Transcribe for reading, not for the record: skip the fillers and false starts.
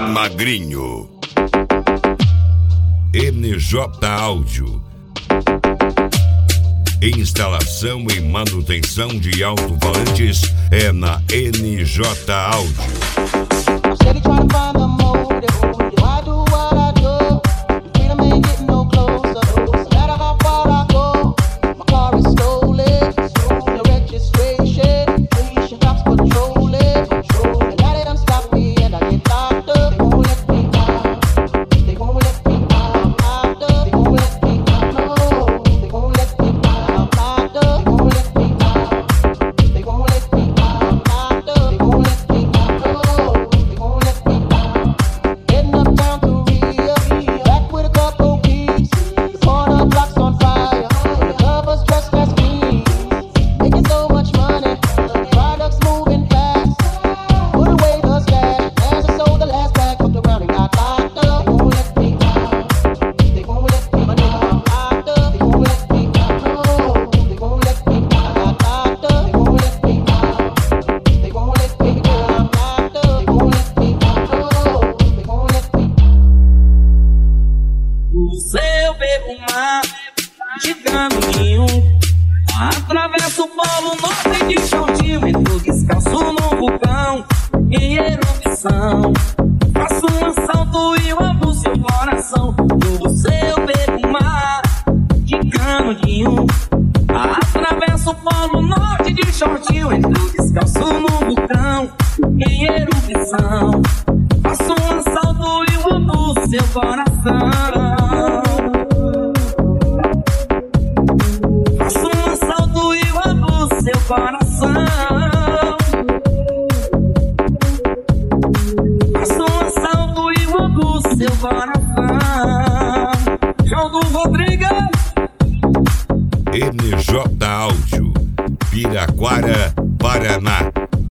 Magrinho. NJ Áudio. Instalação e manutenção de alto-falantes é na NJ Áudio. Eu bebo mar de caminho, atravesso o polo norte de shortinho, entro descalço no vulcão em erupção. Faço um assalto e eu abro seu coração. Do seu bebo mar de canudinho, atravesso o polo norte de shortinho, entro descalço no vulcão em erupção. Faço um assalto e eu abro seu coração. Coração, faço um assalto e roubo seu coração. Jogo Rodrigues, NJ Áudio, Piraquara, Paraná.